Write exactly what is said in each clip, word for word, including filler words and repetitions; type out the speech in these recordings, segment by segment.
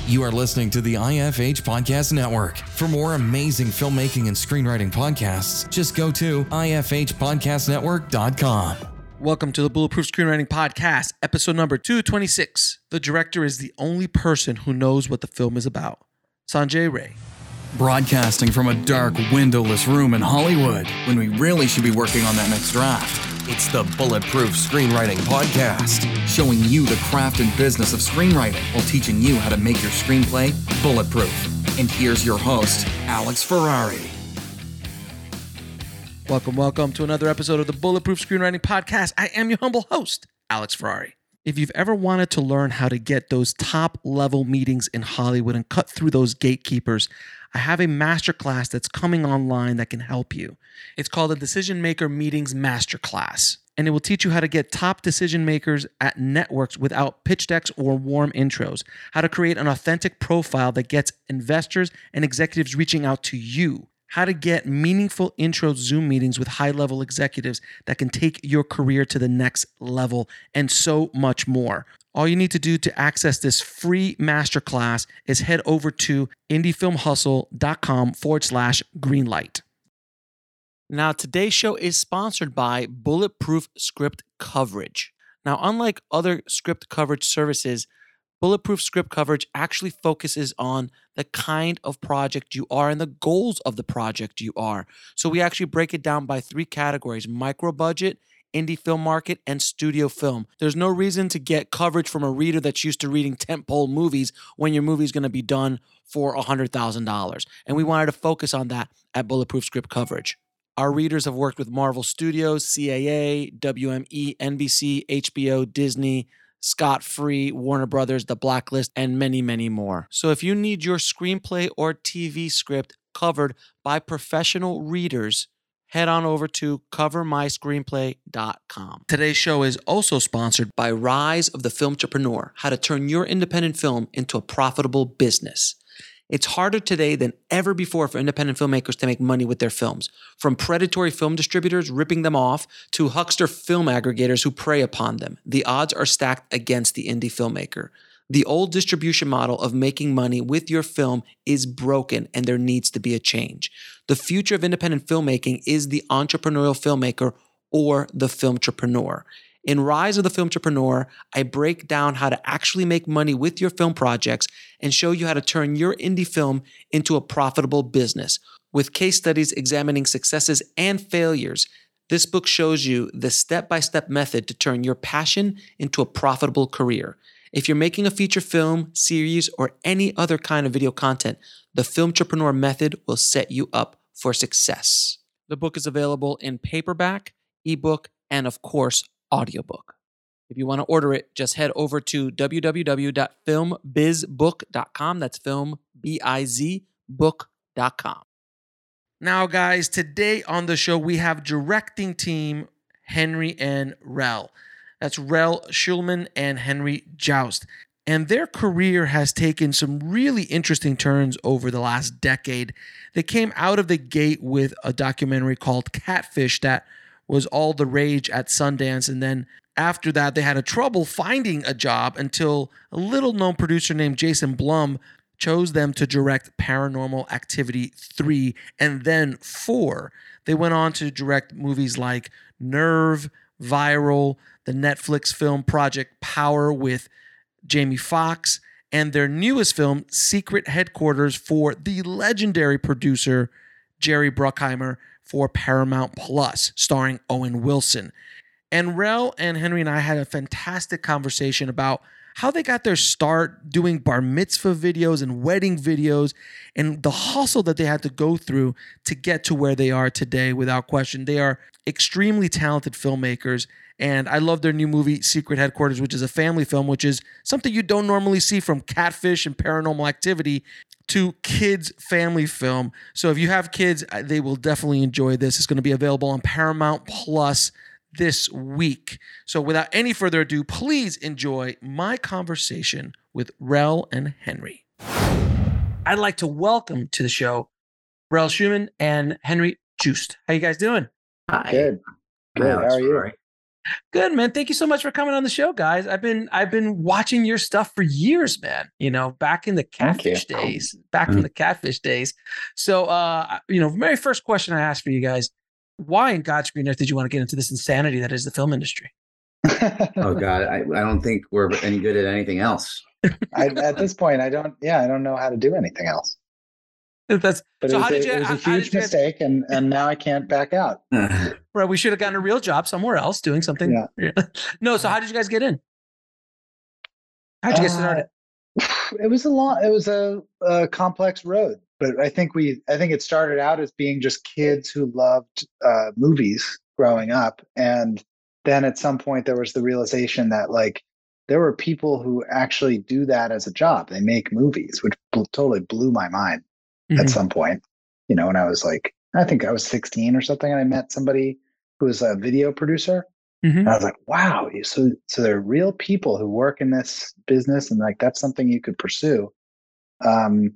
You are listening to the I F H Podcast Network. For more amazing filmmaking and screenwriting podcasts, just go to I F H podcast network dot com. Welcome to the Bulletproof Screenwriting Podcast, episode number two twenty-six. The director is the only person who knows what the film is about. Sanjay Ray. Broadcasting from a dark, windowless room in Hollywood, when we really should be working on that next draft. It's the Bulletproof Screenwriting Podcast, showing you the craft and business of screenwriting while teaching you how to make your screenplay bulletproof. And here's your host, Alex Ferrari. Welcome, welcome to another episode of the Bulletproof Screenwriting Podcast. I am your humble host, Alex Ferrari. If you've ever wanted to learn how to get those top-level meetings in Hollywood and cut through those gatekeepers, I have a masterclass that's coming online that can help you. It's called the Decision Maker Meetings Masterclass, and it will teach you how to get top decision makers at networks without pitch decks or warm intros, how to create an authentic profile that gets investors and executives reaching out to you, how to get meaningful intro Zoom meetings with high-level executives that can take your career to the next level, and so much more. All you need to do to access this free masterclass is head over to indiefilmhustle.com forward slash greenlight. Now, today's show is sponsored by Bulletproof Script Coverage. Now, unlike other script coverage services, Bulletproof Script Coverage actually focuses on the kind of project you are and the goals of the project you are. So we actually break it down by three categories: micro budget, indie film market, and studio film. There's no reason to get coverage from a reader that's used to reading tentpole movies when your movie's going to be done for one hundred thousand dollars. And we wanted to focus on that at Bulletproof Script Coverage. Our readers have worked with Marvel Studios, C A A, W M E, N B C, H B O, Disney, Scott Free, Warner Brothers, The Blacklist, and many, many more. So if you need your screenplay or T V script covered by professional readers, head on over to cover my screenplay dot com. Today's show is also sponsored by Rise of the Filmtrepreneur, how to turn your independent film into a profitable business. It's harder today than ever before for independent filmmakers to make money with their films. From predatory film distributors ripping them off to huckster film aggregators who prey upon them, the odds are stacked against the indie filmmaker. The old distribution model of making money with your film is broken, and there needs to be a change. The future of independent filmmaking is the entrepreneurial filmmaker or the filmtrepreneur. In Rise of the Filmtrepreneur, I break down how to actually make money with your film projects and show you how to turn your indie film into a profitable business. With case studies examining successes and failures, this book shows you the step-by-step method to turn your passion into a profitable career. If you're making a feature film, series, or any other kind of video content, the Filmtrepreneur method will set you up for success. The book is available in paperback, ebook, and of course, audiobook. If you want to order it, just head over to w w w dot film biz book dot com. That's film, B I Z, book dot com. Now, guys, today on the show, we have directing team Henry and Rel. That's Rel Schulman and Henry Joust. And their career has taken some really interesting turns over the last decade. They came out of the gate with a documentary called Catfish that was all the rage at Sundance. And then after that, they had a trouble finding a job until a little-known producer named Jason Blum chose them to direct Paranormal Activity three and then four. They went on to direct movies like Nerve, Viral, the Netflix film Project Power with Jamie Foxx, and their newest film, Secret Headquarters, for the legendary producer Jerry Bruckheimer for Paramount Plus, starring Owen Wilson. And Rel and Henry and I had a fantastic conversation about how they got their start doing bar mitzvah videos and wedding videos and the hustle that they had to go through to get to where they are today. Without question, they are extremely talented filmmakers. And I love their new movie, Secret Headquarters, which is a family film, which is something you don't normally see, from Catfish and Paranormal Activity to kids' family film. So if you have kids, they will definitely enjoy this. It's going to be available on Paramount Plus this week. So without any further ado, please enjoy my conversation with Rel and Henry. I'd like to welcome to the show Rel Schulman and Henry Joust. How you guys doing? Hi. Good. Good. How are you? Good, man. Thank you so much for coming on the show, guys. I've been I've been watching your stuff for years, man. You know, back in the catfish days, back Mm-hmm. in the catfish days. So, uh, you know, very first question I asked for you guys: why in God's green earth did you want to get into this insanity that is the film industry? Oh God, I, I don't think we're any good at anything else. I, at this point, I don't. Yeah, I don't know how to do anything else. That's But so. it was, How a, did you? it was a how- how huge did you- mistake, and and now I can't back out. Bro, we should have gotten a real job somewhere else doing something. Yeah. No. So, how did you guys get in? How'd you get started? Uh, it was a long. It was a, a complex road, but I think we. I think it started out as being just kids who loved uh, movies growing up, and then at some point there was the realization that like there were people who actually do that as a job. They make movies, which bl- totally blew my mind at Mhm. some point. You know, when I was like, I think I was sixteen or something, and I met somebody who was a video producer. Mhm. And I was like, wow, you- so so there are real people who work in this business, and like that's something you could pursue. Um,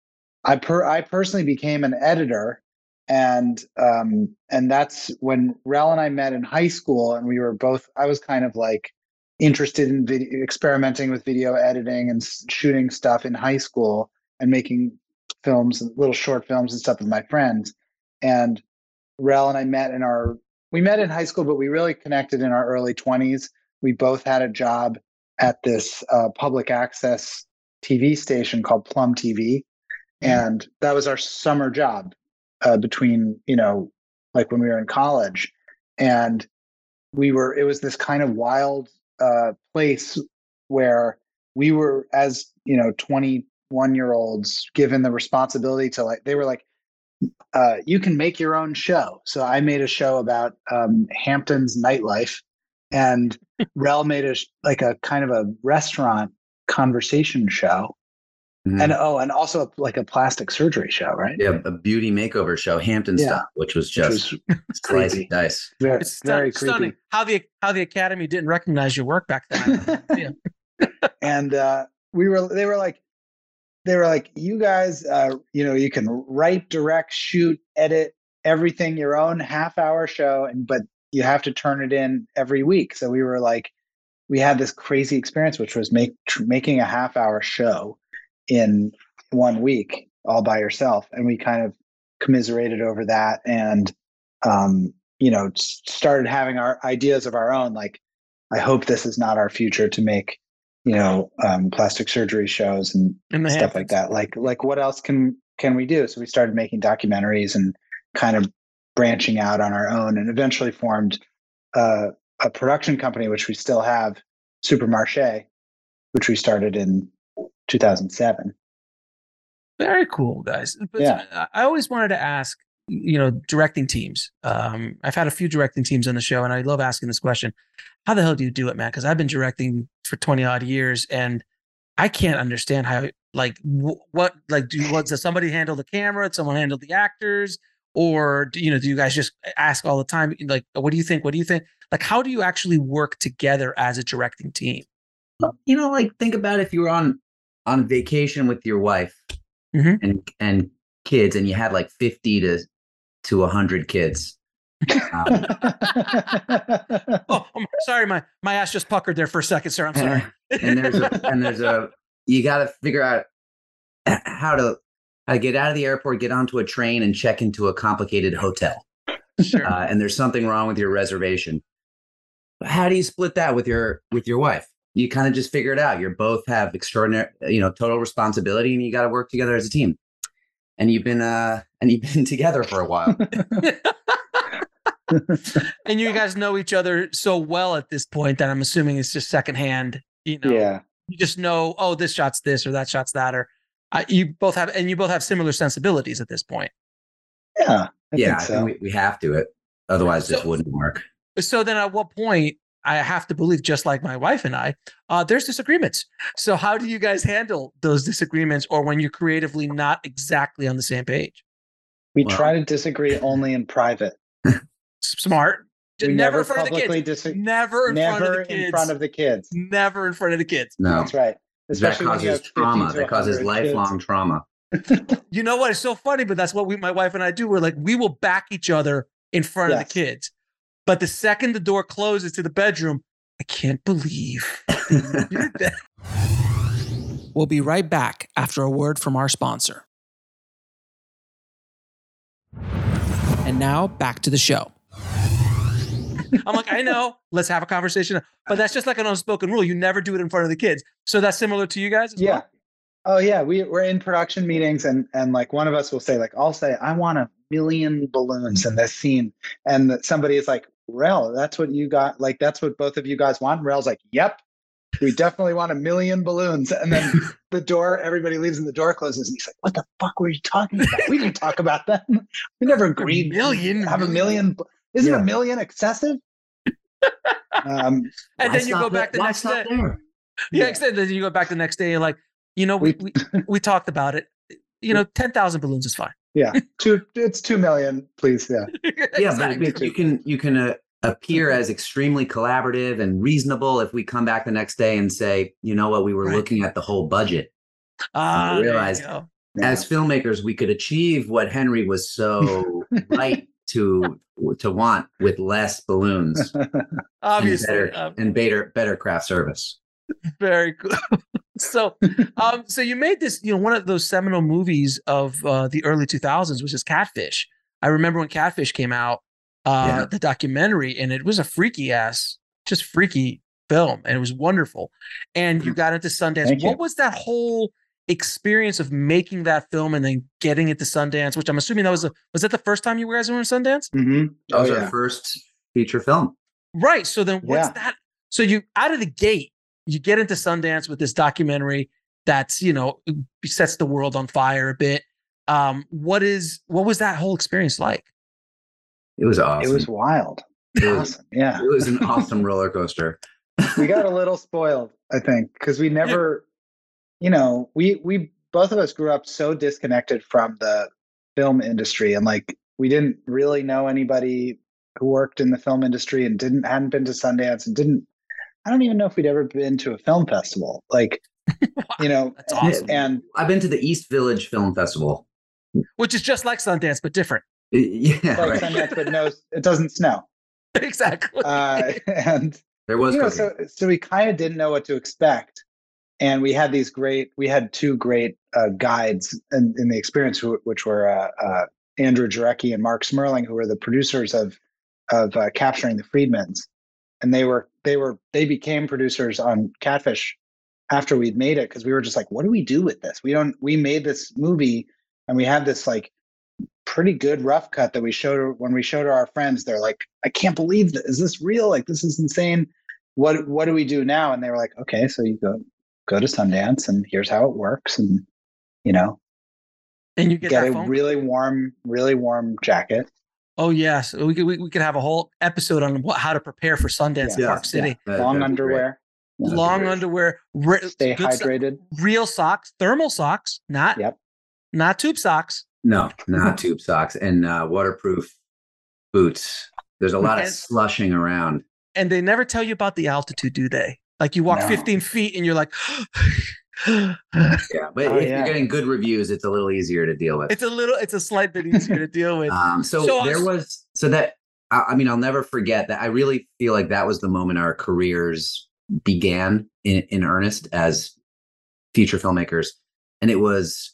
I per I personally became an editor, and um, and that's when Rel and I met in high school, and we were both. I was kind of like interested in video, experimenting with video editing and s- shooting stuff in high school and making films, little short films and stuff with my friends. And Rel and I met in our we met in high school, but we really connected in our early twenties. We both had a job at this uh, public access T V station called Plum T V, and that was our summer job uh, between you know like when we were in college, and we were it was this kind of wild uh, place where we were as you know twenty-one year olds given the responsibility to like they were like uh, you can make your own show. So I made a show about um, Hampton's nightlife, and Rel made a sh- like a kind of a restaurant conversation show, Mhm. and oh, and also a, like a plastic surgery show, right? Yeah, a beauty makeover show, Hampton Yeah. style, which was Which just was slice creepy. and dice. very, It's very stun- stunning creepy. how the how the Academy didn't recognize your work back then. Yeah. And uh, we were, they were like, they were like, you guys, uh, you know, you can write, direct, shoot, edit everything your own half hour show, and but you have to turn it in every week. So we were like, we had this crazy experience, which was make tr- making a half hour show in one week all by yourself, and we kind of commiserated over that, and um, you know, s- started having our ideas of our own. Like, I hope this is not our future to make, you know, um, plastic surgery shows and In the stuff like Hamptons. that. Like, like what else can can we do? So we started making documentaries and kind of branching out on our own, and eventually formed uh, a production company, which we still have, Supermarché, which we started in two thousand seven. Very cool, guys. But Yeah. I- I always wanted to ask, you know, directing teams. Um, I've had a few directing teams on the show, and I love asking this question: how the hell do you do it, man? Because I've been directing for twenty odd years, and I can't understand how, like, wh- what, like, do what does somebody handle the camera? Does someone handle the actors? Or do you know? Do you guys just ask all the time? Like, what do you think? What do you think? Like, how do you actually work together as a directing team? You know, like think about if you were on on vacation with your wife Mhm. and and kids, and you had like fifty to to a hundred kids. Um, Oh, I'm sorry, my my ass just puckered there for a second, sir. I'm sorry. and there's a and there's a you got to figure out how to how to get out of the airport, get onto a train, and check into a complicated hotel. Sure. Uh, and there's something wrong with your reservation. How do you split that with your with your wife? You kind of just figure it out. You both have extraordinary, you know, total responsibility, and you got to work together as a team. And you've been uh and you've been together for a while. And you guys know each other so well at this point that I'm assuming it's just secondhand. You know, Yeah. you just know, oh, this shot's this or that shot's that, or uh, you both have, and you both have similar sensibilities at this point. Yeah. I yeah, think I so. think we, we have to it. Otherwise, this So- wouldn't work. So then, at what point? I have to believe, just like my wife and I, uh, there's disagreements. So how do you guys handle those disagreements, or when you're creatively not exactly on the same page? we Well- try to disagree only in private. S- Smart. We never never in front of the publicly kids. disagree. Never in front Never of the kids. in front of the kids. Never in front of the kids. No, That's right. that Especially when you have causes fifty trauma. to That causes one hundred kids. lifelong trauma. You know what? It's so funny, but that's what we, my wife and I do. We're like, we will back each other in front of Yes. the kids. But the second the door closes to the bedroom, I can't believe you did that. We'll be right back after a word from our sponsor. And now back to the show. I'm like, I know, let's have a conversation. But that's just like an unspoken rule. You never do it in front of the kids. So that's similar to you guys as Yeah. well? Oh yeah. We, we're in production meetings and, and like one of us will say like, I'll say, I want a million balloons in this scene. And that somebody is like, Rel, that's what you got. Like, that's what both of you guys want. And Rel's like, yep, we definitely want a million balloons. And then the door, everybody leaves and the door closes. And he's like, what the fuck were you talking about? We didn't talk about that. We never agreed. million, to have million. a million. Isn't Yeah. a million excessive? um, And Why then you go stop back the there? Why next stop day. there? Yeah, Yeah. except then you go back the next day and like, you know, we we, we talked about it. You know, ten thousand balloons is fine. yeah. Two, it's two million, please. Yeah. Yeah, Exactly. but you can you can uh, appear as extremely collaborative and reasonable if we come back the next day and say, you know what, we were Right. looking at the whole budget. Ah, I there you realized go. As filmmakers, we could achieve what Henry was so right to to want with less balloons Obviously, and better um, and better better craft service. very cool. so, um, so you made this, you know, one of those seminal movies of uh, the early two thousands, which is Catfish. I remember when Catfish came out, uh, Yeah. the documentary, and it was a freaky ass, just freaky film, and it was wonderful. And you got into Sundance. Thank What you. was that whole experience of making that film and then getting it to Sundance? Which I'm assuming that was a, was that the first time you guys were in Sundance? Mm-hmm. That was Oh, our yeah. first feature film. Right. So then what's Yeah. that? So you out of the gate, you get into Sundance with this documentary that's, you know, sets the world on fire a bit. Um, what is what was that whole experience like? It was awesome. It was wild. It was, Awesome. Yeah. it was an awesome roller coaster. We got a little spoiled, I think, because we never, you know, we we both of us grew up so disconnected from the film industry, and like we didn't really know anybody who worked in the film industry, and didn't hadn't been to Sundance, and didn't. I don't even know if we'd ever been to a film festival, like, you know. That's awesome. And I've been to the East Village Film Festival. Which is just like Sundance, but different. Yeah, like right. Sundance, but no, it doesn't snow. Exactly. Uh, and There was you know, cooking. so so we kind of didn't know what to expect, and we had these great we had two great uh, guides in, in the experience, who, which were uh, uh, Andrew Jarecki and Mark Smerling, who were the producers of of uh, Capturing the Freedmans, and they were they were they became producers on Catfish after we'd made it, because we were just like, what do we do with this? We don't we made this movie, and we had this like pretty good rough cut that we showed when we showed our friends. They're like, I can't believe this. Is this real? Like, this is insane. What what do we do now? And they were like, okay, so you go go to Sundance, and here's how it works, and you know, And you get, get that a phone. really warm, really warm jacket. Oh yes, we could we, we could have a whole episode on what, how to prepare for Sundance in Yeah. Park City. That- Long that'd be great. underwear. That'd be Long great. underwear, re- Stay good so- hydrated. real socks, thermal socks, not Yep. not tube socks. No, not tube socks and uh, waterproof boots. There's a lot of And- slushing around. And they never tell you about the altitude, do they? Like you walk No. fifteen feet and you're like, Yeah, but Oh, if yeah. you're getting good reviews, it's a little easier to deal with. it's a little, it's a slight bit easier to deal with. Um, so, So I there was- was so that I, I mean I'll never forget that. I really feel like that was the moment our careers began in, in earnest as feature filmmakers, and it was,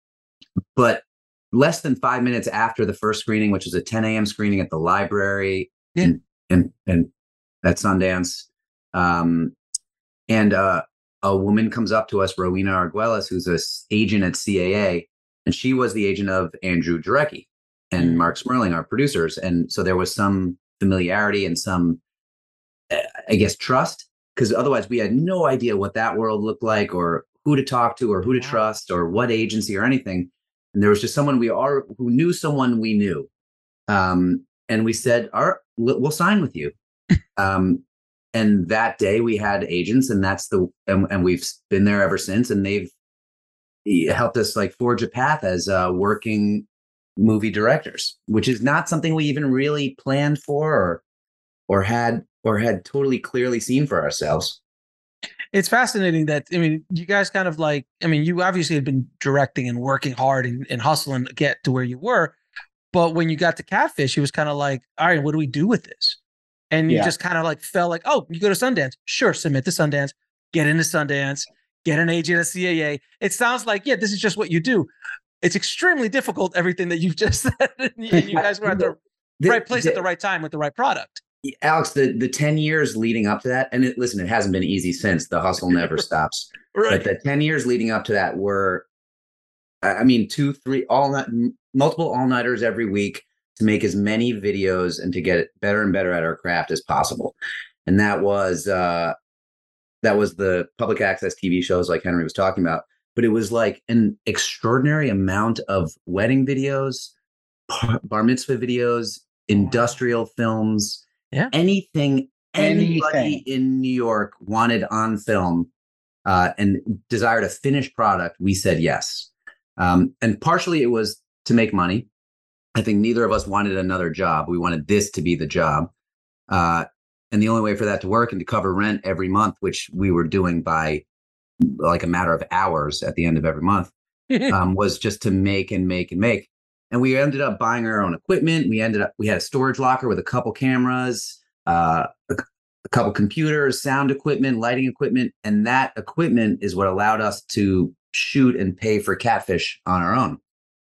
but less than five minutes after the first screening, which was a ten a.m. screening at the library Yeah. and and and at Sundance, um, and uh, a woman comes up to us, Rowena Arguelles, who's an agent at C A A, and she was the agent of Andrew Jarecki and Mm. Mark Smerling, our producers. And so there was some familiarity and some, uh, I guess, trust, because otherwise we had no idea what that world looked like, or who to talk to, or who to Wow. trust, or what agency or anything. And there was just someone we are who knew someone we knew. Um, and we said, all right, we'll, we'll sign with you. um, and that day we had agents, and that's the, and, and we've been there ever since. And they've helped us like forge a path as uh, working movie directors, which is not something we even really planned for or or had or had totally clearly seen for ourselves. It's fascinating that, I mean, you guys kind of like, I mean, you obviously had been directing and working hard and, and hustling to get to where you were. But when you got to Catfish, it was kind of like, all right, what do we do with this? And you Yeah. just kind of like felt like, oh, you go to Sundance. Sure, submit to Sundance, get into Sundance, get an agent at C A A. It sounds like, yeah, this is just what you do. It's extremely difficult, everything that you've just said. And you, and you guys were at the The- right place the- at the right time with the right product. Alex, the, the ten years leading up to that, and it, listen, it hasn't been easy since. The hustle never stops. Right. But the ten years leading up to that were, I I mean, two, three, all night, multiple all-nighters every week to make as many videos and to get better and better at our craft as possible. And that was uh, that was the public access T V shows like Henry was talking about. But it was like an extraordinary amount of wedding videos, bar mitzvah videos, industrial films, Yeah. anything anybody Anything. in New York wanted on film uh, and desired a finished product, we said yes. Um, and partially it was to make money. I think neither of us wanted another job. We wanted this to be the job. Uh, and the only way for that to work and to cover rent every month, which we were doing by like a matter of hours at the end of every month, um, was just to make and make and make. And we ended up buying our own equipment. We ended up, we had a storage locker with a couple cameras, uh, a, a couple computers, sound equipment, lighting equipment. And that equipment is what allowed us to shoot and pay for Catfish on our own.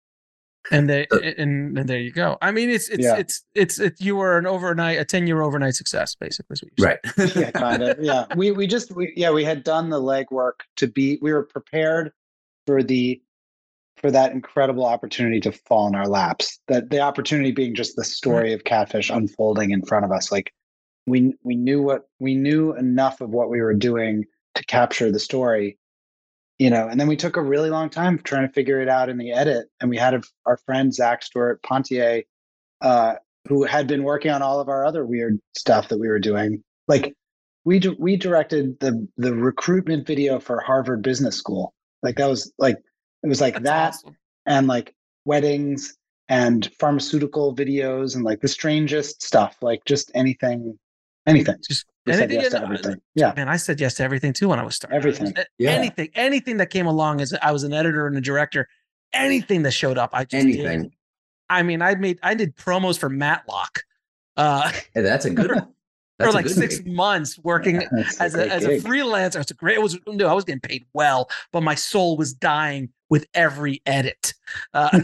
And they and, and there you go. I mean, it's it's Yeah. it's it's it's you were an overnight, a ten year overnight success, basically. Is what you're saying. Right. Yeah, kind of. Yeah, we we just we yeah we had done the legwork to be. We were prepared for the for that incredible opportunity to fall in our laps. That the opportunity being just the story of Catfish unfolding in front of us. Like we we knew what we knew enough of what we were doing to capture the story. You know, and then we took a really long time trying to figure it out in the edit. And we had a, our friend Zach Stewart Pontier, uh, who had been working on all of our other weird stuff that we were doing. Like we di- we directed the the recruitment video for Harvard Business School. Like that was like it was like That's that awesome. and like weddings and pharmaceutical videos and like the strangest stuff. Like just anything, anything. Just We said anything. yes to and, uh, everything. Yeah. Man, I said yes to everything too when I was starting. Everything. Just, uh, Yeah. Anything, anything that came along as I was an editor and a director, anything that showed up, I just Anything. did. I mean, I made, I did promos for Matlock, uh, Hey, that's a good one. for That's a like good six gig. months working That's as a, great as a gig. freelancer. It's a great, it was, no, I was getting paid well, but my soul was dying with every edit. Uh,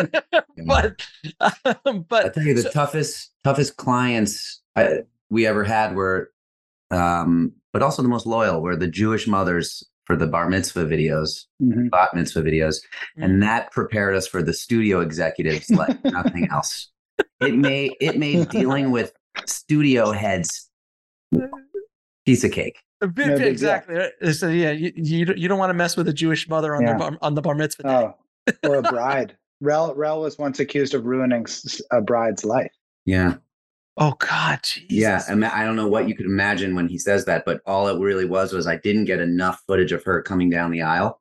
but, um, I but tell you, the so- toughest, toughest clients I, we ever had were, um, but also the most loyal were the Jewish mothers for the bar mitzvah videos, Mhm. bat mitzvah videos, Mm. and that prepared us for the studio executives like nothing else. It made it made dealing with studio heads piece of cake. a bit, No big deal. exactly. right? So yeah, you, you, don't- you don't want to mess with a Jewish mother on Yeah. the bar, on the bar mitzvah day. Oh, or a bride. Rel Rel was once accused of ruining s- a bride's life. Yeah, Oh God, Jesus. yeah. I, mean, I don't know what you could imagine when he says that, but all it really was was I didn't get enough footage of her coming down the aisle,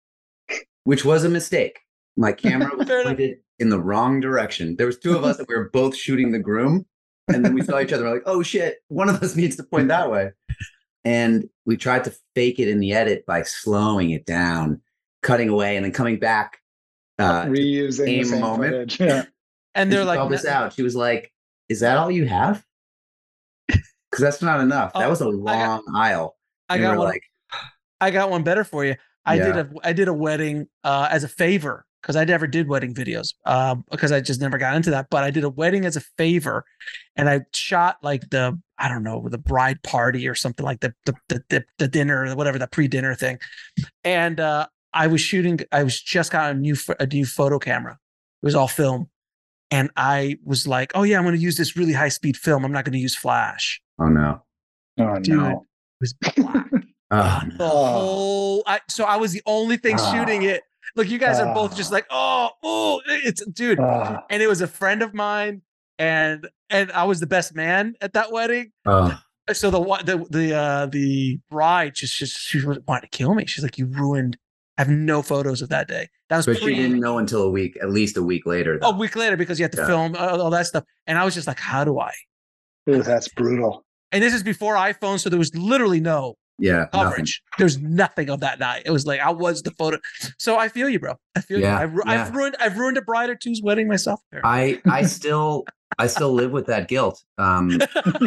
which was a mistake. My camera was Fair enough. pointed in the wrong direction. There was two of us that we were both shooting the groom, and then we saw each other. We're like, "Oh shit! One of us needs to point that way." And we tried to fake it in the edit by slowing it down, cutting away, and then coming back. Uh, Reusing the same same moment. footage. Yeah. And and they're she like, called "No- this out. She was like, "Is that all you have?" Because that's not enough. That Oh, was a I long got- aisle. I And got we're one. like, I got one better for you. I did Yeah. a I did a wedding uh, as a favor because I never did wedding videos um, because I just never got into that. But I did a wedding as a favor, and I shot like the I don't know the bride party or something like the the the, the, the dinner or whatever the pre dinner thing, and uh, I was shooting. I was just got a new ph- a new photo camera. It was all film, and I was like, oh yeah, I'm going to use this really high speed film. I'm not going to use flash. "Oh no, Oh Dude. no. It was black. oh the no." whole I, so I was the only thing Ah. shooting it. Look, you guys are both just Ah. like, oh, oh, it's dude. Ah. And it was a friend of mine, and and I was the best man at that wedding. Oh, So the wa- the the uh the bride just just she was wanted to kill me. She's like, you ruined. I have no photos of that day. That was but she pre didn't know until a week, at least a week later. a Though. week later because you had to Yeah. film uh, all that stuff. And I was just like, how do I? Ooh, that's brutal. And this is before iPhone, so there was literally no Yeah, nothing. coverage. There's nothing of that night. It was like I was the photo. So I feel you, bro. I feel Yeah, you. I've, ru- yeah. I've ruined. I've ruined a bride or two's wedding myself. I I still I still live with that guilt. Um,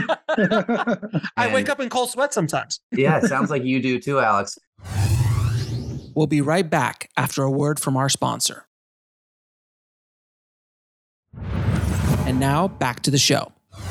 I wake and- up in cold sweat sometimes. yeah, it sounds like you do too, Alex. We'll be right back after a word from our sponsor. And now back to the show.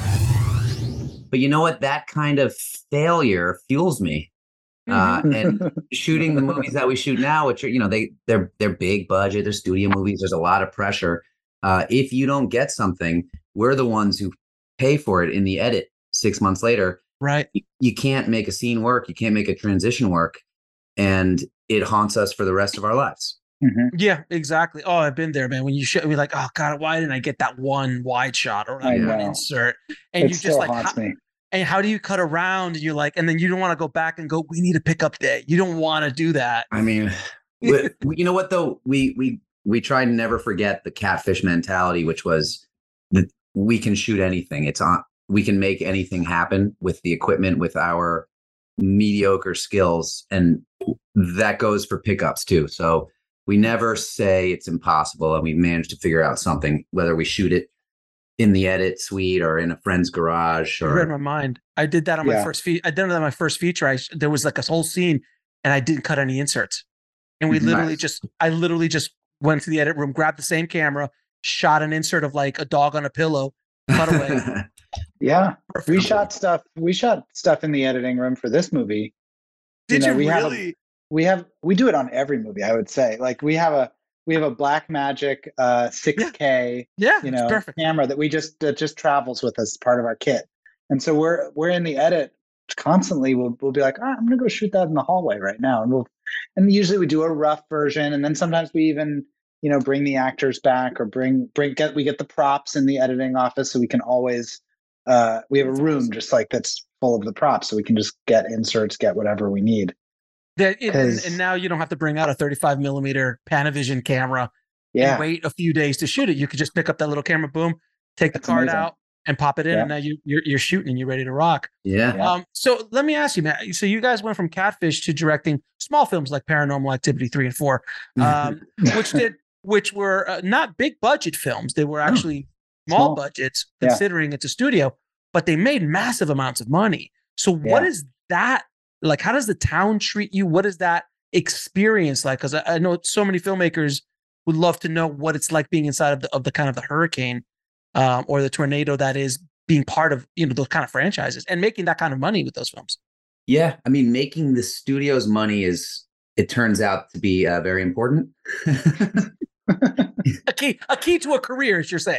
But you know what? That kind of failure fuels me. Uh, and shooting the movies that we shoot now, which are, you know, they they're they're big budget, they're studio movies. There's a lot of pressure. Uh, if you don't get something, we're the ones who pay for it in the edit six months later. Right. You, you can't make a scene work. You can't make a transition work, and it haunts us for the rest of our lives. Mm-hmm. Yeah, exactly. Oh, I've been there, man. When you show me, like, oh God, why didn't I get that one wide shot or that I one know. insert? And It you still just like, haunts how, me. and how do you cut around? And you're like, and then you don't want to go back and go, we need a pickup day. You don't want to do that. I mean, we, we- you know what though? We we we try to never forget the catfish mentality, which was that we can shoot anything. It's on. We can make anything happen with the equipment, with our mediocre skills, and that goes for pickups too. So we never say it's impossible, and we managed to figure out something, whether we shoot it in the edit suite or in a friend's garage. You Or read my mind. I did that on my Yeah. first feature. I did it on my first feature. I there was like a whole scene, and I didn't cut any inserts. And we literally Nice. just, I literally just went to the edit room, grabbed the same camera, shot an insert of like a dog on a pillow, cut away. Yeah, Perfect. we shot stuff. We shot stuff in the editing room for this movie. Did you know, you we have a- really? We have we do it on every movie. I would say, like we have a we have a Blackmagic uh, six K Yeah, you it's know perfect. camera that we just that just travels with us, part of our kit. And so we're we're in the edit constantly. We'll we'll be like, oh, I'm gonna go shoot that in the hallway right now, and we'll and usually we do a rough version, and then sometimes we even you know bring the actors back or bring bring get we get the props in the editing office, so we can always uh, we have a room just like that's full of the props, so we can just get inserts, get whatever we need. That it, and, 'Cause- and now you don't have to bring out a thirty-five millimeter Panavision camera Yeah, and wait a few days to shoot it. You could just pick up that little camera, boom, take the That's card amazing. out and pop it in, Yeah. and now you, you're you're shooting and you're ready to rock. yeah. Yeah. Um, so let me ask you, Matt. So you guys went from Catfish to directing small films like Paranormal Activity three and four, um, which did which were uh, not big budget films. They were actually small, Small. budgets, Yeah. considering it's a studio, but they made massive amounts of money. So what Yeah. is that like? How does the town treat you? What is that experience like? Because I, I know so many filmmakers would love to know what it's like being inside of the of the kind of the hurricane um, or the tornado that is being part of you know those kind of franchises and making that kind of money with those films. Yeah, I mean, making the studio's money is, it turns out to be uh, very important. A key, a key to a career, as you're saying.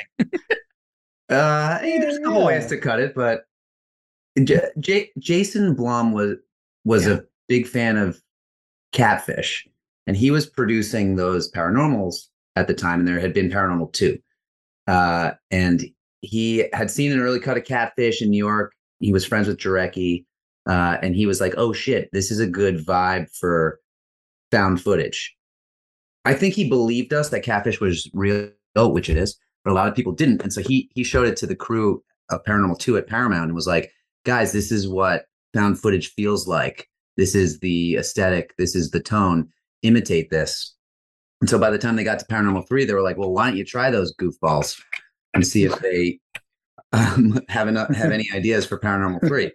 uh, hey, there's a couple Yeah. ways to cut it, but J- J- Jason Blum was was Yeah. a big fan of Catfish, and he was producing those paranormals at the time, and there had been Paranormal two, uh, and he had seen an early cut of Catfish in New York. He was friends with Jarecki, uh, and he was like, "Oh shit, this is a good vibe for found footage." I think he believed us that Catfish was real, which it is, but a lot of people didn't. And so he he showed it to the crew of Paranormal two at Paramount and was like, guys, this is what found footage feels like. This is the aesthetic. This is the tone. Imitate this. And so by the time they got to Paranormal three, they were like, well, why don't you try those goofballs and see if they um, have, enough, have any ideas for Paranormal three.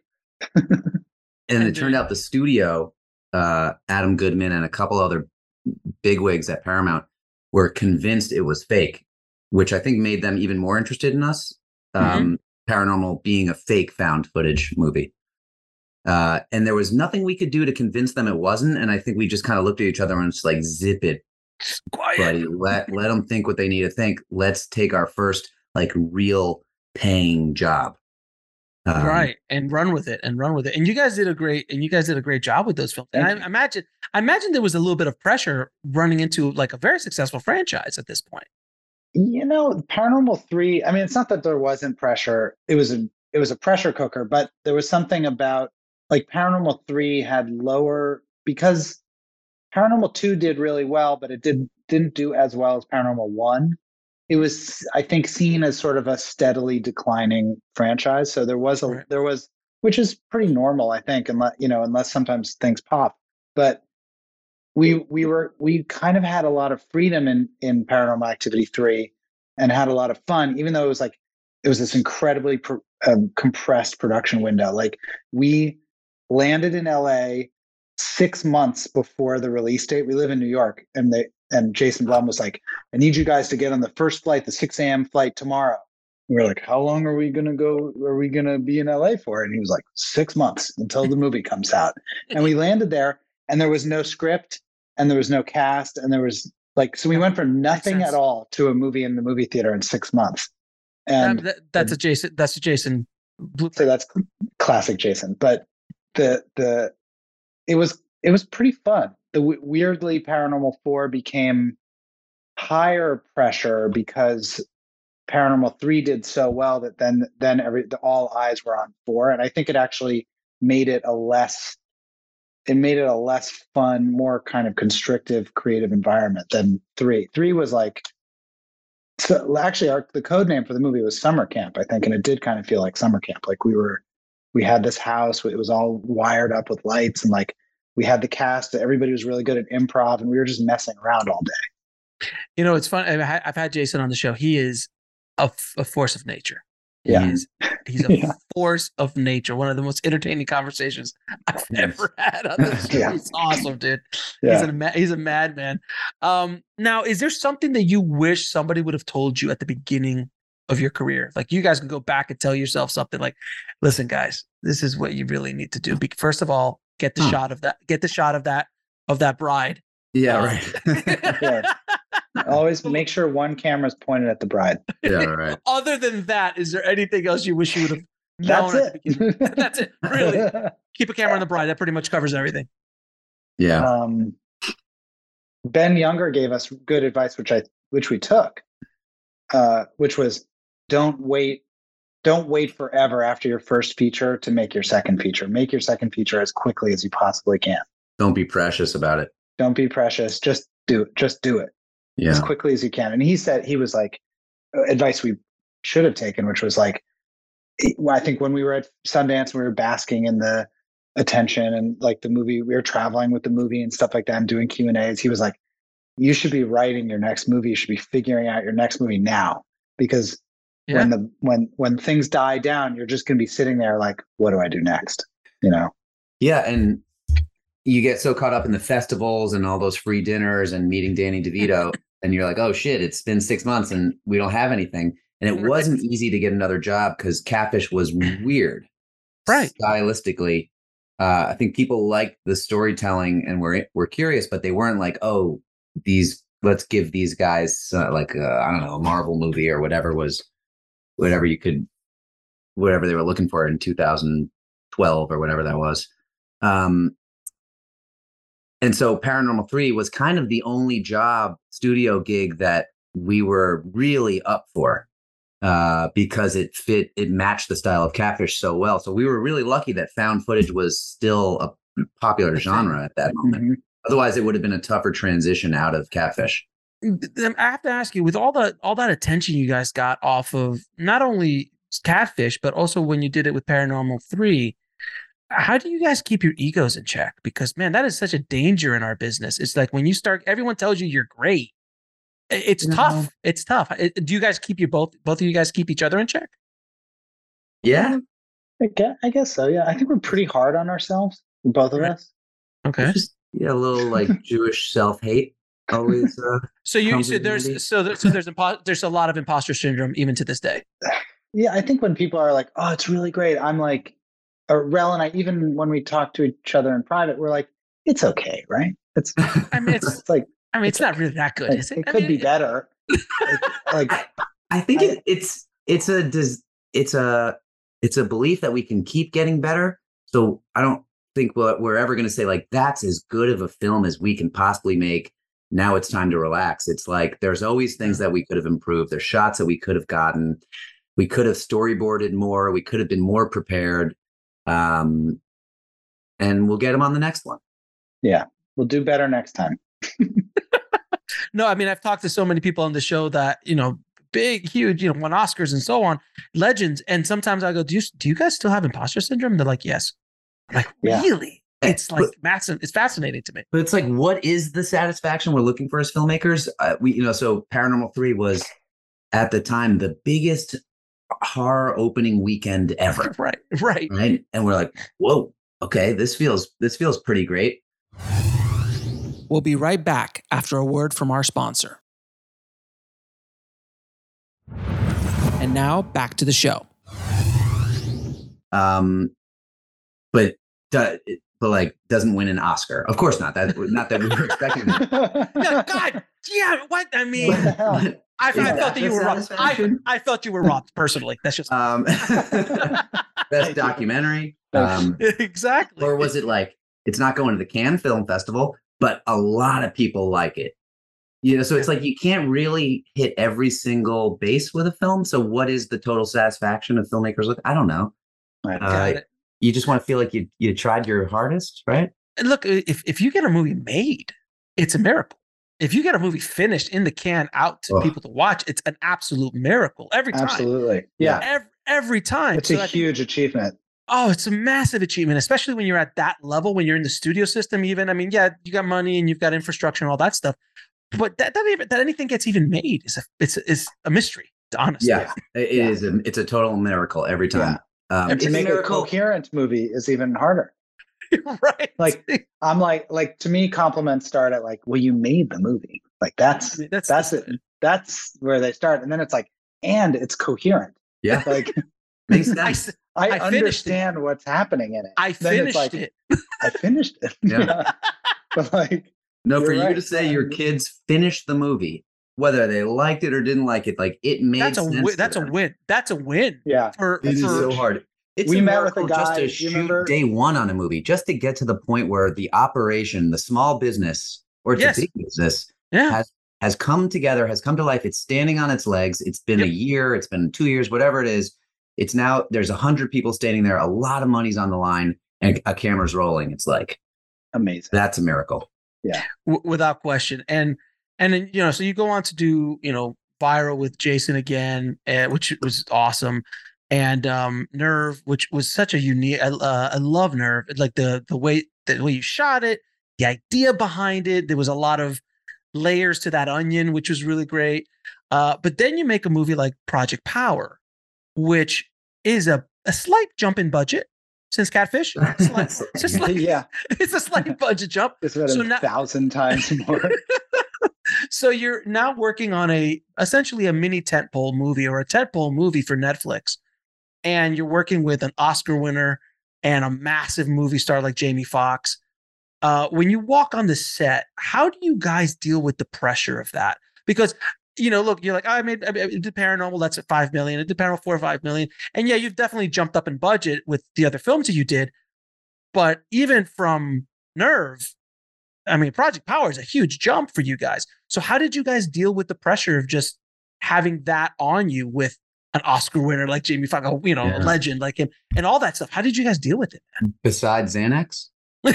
And it turned out the studio, uh, Adam Goodman and a couple other bigwigs at Paramount were convinced it was fake, which I think made them even more interested in us. Um, Paranormal being a fake found footage movie. Uh, and there was nothing we could do to convince them it wasn't. And I think we just kind of looked at each other and just like, zip it, Quiet. buddy. Let, let them think what they need to think. Let's take our first like real paying job. Um, Right, and run with it, and run with it. And you guys did a great, and you guys did a great job with those films. And Thank I you. imagine, I imagine there was a little bit of pressure running into like a very successful franchise at this point. You know, Paranormal three, I mean, it's not that there wasn't pressure. It was a it was a pressure cooker, but there was something about like Paranormal three had lower because Paranormal two did really well, but it did didn't do as well as Paranormal one. It was, I think, seen as sort of a steadily declining franchise. So there was a Right. there was, which is pretty normal, I think, unless you know, unless sometimes things pop. But we we were we kind of had a lot of freedom in in Paranormal Activity three and had a lot of fun, even though it was like it was this incredibly pr- um, compressed production window. Like we landed in L A six months before the release date. We live in New York, and they and Jason Blum was like, "I need you guys to get on the first flight, the six a.m. flight tomorrow." We were like, "How long are we gonna go? Are we gonna be in L A for?" And he was like, six months until the movie comes out." And we landed there, and there was no script, and there was no cast, and there was like, so we went from nothing at all to a movie in the movie theater in six months. And that, that, that's a Jason. That's a Jason. So that's classic Jason. But the the it was it was pretty fun. The weirdly, Paranormal four became higher pressure because Paranormal three did so well that then then every the, all eyes were on four, and I think it actually made it a less it made it a less fun, more kind of constrictive, creative environment than three. Three was like, so actually, our the code name for the movie was Summer Camp, I think, and it did kind of feel like summer camp. Like we were, we had this house, it was all wired up with lights, and like we had the cast. Everybody was really good at improv, and we were just messing around all day. You know, it's fun. I've had Jason on the show. He is a, a force of nature. Yeah. He is, he's a yeah. force of nature. One of the most entertaining conversations I've ever had on this show. Yeah. He's awesome, dude. Yeah. He's, a, he's a madman. Um, now, is there something that you wish somebody would have told you at the beginning of your career? Like you guys can go back and tell yourself something like, listen, guys, this is what you really need to do. First of all, get the huh. shot of that, get the shot of that, of that bride. Yeah, um, right. yeah. Always make sure one camera's pointed at the bride. Yeah, right. Other than that, is there anything else you wish you would have known? That's it. That's it. Really. Keep a camera on the bride. That pretty much covers everything. Yeah. Um, Ben Younger gave us good advice, which I which we took, uh, which was don't wait, don't wait forever after your first feature to make your second feature. Make your second feature as quickly as you possibly can. Don't be precious about it. Don't be precious. Just do it. Just do it. Yeah. As quickly as you can. And he said, he was like, advice we should have taken, which was like, I think when we were at Sundance, we were basking in the attention and like the movie, we were traveling with the movie and stuff like that and doing Q and A's. He was like, you should be writing your next movie. You should be figuring out your next movie now, because yeah. when the, when, when things die down, you're just going to be sitting there like, what do I do next? You know? Yeah. And you get so caught up in the festivals and all those free dinners and meeting Danny DeVito, and you're like, oh shit, it's been six months and we don't have anything. And it wasn't easy to get another job because Catfish was weird. Right. Stylistically. Uh, I think people liked the storytelling and were, were curious, but they weren't like, oh, these, let's give these guys uh, like, uh, I don't know, a Marvel movie or whatever was, whatever you could, whatever they were looking for in two thousand twelve or whatever that was. Um, And so Paranormal three was kind of the only job studio gig that we were really up for uh, because it fit, it matched the style of Catfish so well. So we were really lucky that found footage was still a popular genre at that moment. Mm-hmm. Otherwise, it would have been a tougher transition out of Catfish. I have to ask you, with all the all that attention you guys got off of not only Catfish, but also when you did it with Paranormal three, how do you guys keep your egos in check? Because, man, that is such a danger in our business. It's like when you start, everyone tells you you're great. It's mm-hmm. tough. It's tough. Do you guys keep you both, both of you guys keep each other in check? Yeah. I guess, I guess so. Yeah. I think we're pretty hard on ourselves, both of right. us. Okay. Just, yeah. A little like Jewish self-hate always. Uh, so you, so there's, so there's, so there's, impo- there's a lot of imposter syndrome even to this day. Yeah. I think when people are like, oh, it's really great, I'm like, or Rel and I, even when we talk to each other in private, we're like, it's okay, right? It's, I mean, it's, it's like, I mean, it's, it's not really that good, like, is it? It I could mean, be it, better. like, like I, I think I, it, it's, it's a, it's a, it's a belief that we can keep getting better. So I don't think we're, we're ever going to say like, that's as good of a film as we can possibly make. Now it's time to relax. It's like, there's always things that we could have improved. There's shots that we could have gotten. We could have storyboarded more. We could have been more prepared. Um, and we'll get them on the next one. Yeah, we'll do better next time. No, I mean, I've talked to so many people on the show that, you know, big, huge, you know, won Oscars and so on, legends. And sometimes I go, do you, do you guys still have imposter syndrome? And they're like, yes. I'm like, yeah. Really? It's like massive. It's fascinating to me. But it's like, what is the satisfaction we're looking for as filmmakers? Uh, we, you know, so Paranormal three was at the time the biggest horror opening weekend ever. Right, right. Right. And we're like, whoa, okay, this feels this feels pretty great. We'll be right back after a word from our sponsor. And now back to the show. Um, but do, but like doesn't win an Oscar. Of course not. That not that we were expecting that. Yeah, God, yeah. What I mean, What the hell? I, I Is felt that that you the were robbed. I, satisfaction? I felt you were robbed personally. That's just Um, best documentary. Um, exactly. or was it like it's not going to the Cannes Film Festival, but a lot of people like it? You know, so it's like you can't really hit every single base with a film. So what is the total satisfaction of filmmakers look? I don't know. Right. Got Uh, it. you just want to feel like you you tried your hardest, right? And look, if if you get a movie made, it's a miracle. If you get a movie finished in the can out to Ugh. people to watch, it's an absolute miracle every time. Absolutely. Yeah. Every, every time. It's So a I think- huge achievement. Oh, it's a massive achievement, especially when you're at that level, when you're in the studio system, even. I mean, yeah, you got money and you've got infrastructure and all that stuff. But that that, even, that anything gets even made is a it's is a mystery, honestly. Yeah, it Yeah. is. A, it's a total miracle every time. Um, And it's To a make a miracle. coherent movie is even harder. Right. Like, I'm like, like to me, compliments start at like, well, you made the movie. Like that's that's that's it. That's where they start, and then it's like, and it's coherent. Yeah, Like makes I, sense. s- I, I finished it. understand what's happening in it. I Then finished it's like, it. I finished it. Yeah. But like, No, You're for you right. to say your kids finished the movie, whether they liked it or didn't like it, like it made That's a sense. win. to That's a them. win. That's a win. yeah. For, It is for so hard. It's We a met with a miracle just guy, to you shoot remember- day one on a movie, just to get to the point where the operation, the small business, or it's Yes. a big business, yeah. has has come together, has come to life. It's standing on its legs. It's been Yep. a year. It's been two years, whatever it is. It's now there's a hundred people standing there. A lot of money's on the line, and a camera's rolling. It's like Amazing. that's a miracle. w- without question. And and then, you know, so you go on to do, you know, Viral with Jason again, uh, which was awesome, and um, Nerve, which was such a unique. I, uh, I love Nerve, like the the way the way you shot it, the idea behind it. There was a lot of layers to that onion, which was really great. Uh, but then you make a movie like Project Power, which is a, a slight jump in budget since Catfish. Slight- it's, a slight, Yeah. it's a slight budget jump. It's about So a now- thousand times more. So you're now working on a essentially a mini tentpole movie or a tentpole movie for Netflix, and you're working with an Oscar winner and a massive movie star like Jamie Foxx. Uh, when you walk on the set, how do you guys deal with the pressure of that? Because you know, look, you're like, oh, I made I did Paranormal, that's at five million. I did Paranormal four or five million, and yeah, you've definitely jumped up in budget with the other films that you did. But even from Nerve, I mean, Project Power is a huge jump for you guys. So how did you guys deal with the pressure of just having that on you with an Oscar winner like Jamie Foxx, a, you know, Yeah. a legend like him, and all that stuff? How did you guys deal with it? Besides Xanax,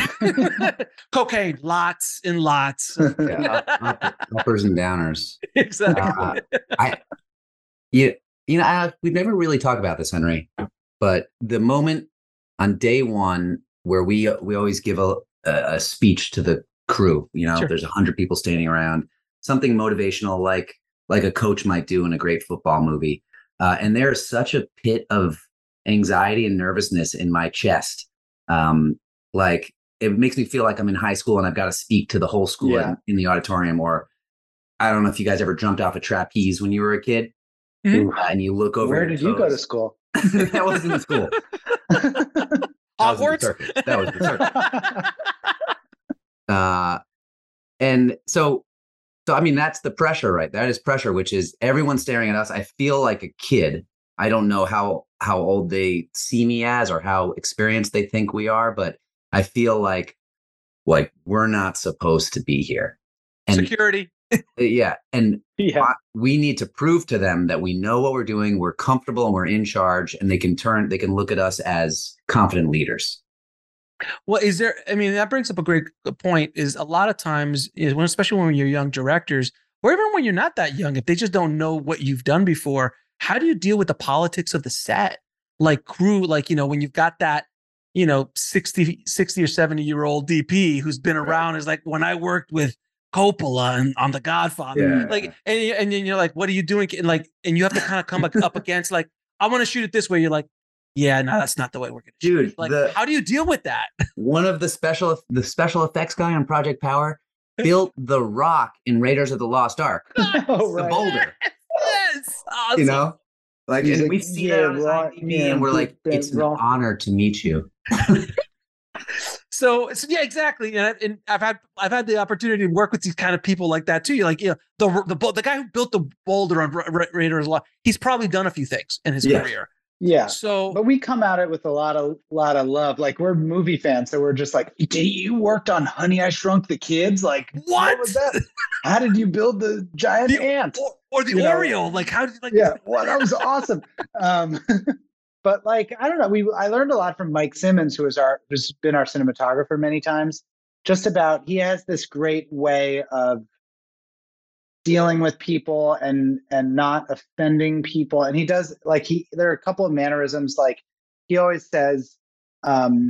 Cocaine, lots and lots. yeah, up- up- uppers and downers. Exactly. Uh, I, you, you know, I, we've never really talked about this, Henry, but the moment on day one where we we always give a, a, a speech to the crew, you know, Sure. there's a hundred people standing around, something motivational like like a coach might do in a great football movie, uh, and there's such a pit of anxiety and nervousness in my chest, um, like it makes me feel like I'm in high school and I've got to speak to the whole school Yeah. in, in the auditorium, or I don't know if you guys ever jumped off a trapeze when you were a kid, Mhm. uh, and you look over. Where your did you go to toes. school? That wasn't in school. That was in the Hogwarts. circus. That was the circus. Uh, and so, so I mean, that's the pressure, right? That is pressure, which is everyone staring at us. I feel like a kid. I don't know how how old they see me as or how experienced they think we are, but I feel like like we're not supposed to be here. And Security. uh, yeah, and Yeah. I- we need to prove to them that we know what we're doing, we're comfortable, and we're in charge, and they can turn, they can look at us as confident leaders. Well, is there? I mean, that brings up a great point. Is a lot of times, is when especially when you're young directors, or even when you're not that young, if they just don't know what you've done before, how do you deal with the politics of the set? Like crew, like you know, when you've got that, you know, sixty, sixty or seventy year old D P who's been around, is like when I worked with Coppola and on The Godfather, Yeah. like, and you- and then you're like, what are you doing? And like, and you have to kind of come up against like, I want to shoot it this way. You're like, yeah, no, that's not the way we're going to shoot Dude, it. Like, the- how do you deal with that? One of the special the special effects guy on Project Power built the rock in Raiders of the Lost Ark. Oh, The right. boulder. Yes. Awesome. You know? Like, He's and like, we see yeah, that on raw- IMDb, yeah, and we're like, big, it's an raw. honor to meet you. So, so yeah, exactly. And, I- and I've had I've had the opportunity to work with these kind of people like that too. You're like, you know, the the bou- the guy who built the boulder on Ra- Ra- Raiders of the Lost, he's probably done a few things in his Yeah. career. Yeah. So, But we come at it with a lot of lot of love. Like we're movie fans, so we're just like, "Did you worked on Honey I Shrunk the Kids? Like What? was that? How did you build the giant The- ant? or, or the You know, Oreo, like how did like Yeah, well, that was awesome. Um, but like, I don't know. We I learned a lot from Mike Simmons, who is our who's been our cinematographer many times. Just about he has this great way of dealing with people and and not offending people, and he does like he there are a couple of mannerisms. Like he always says, um,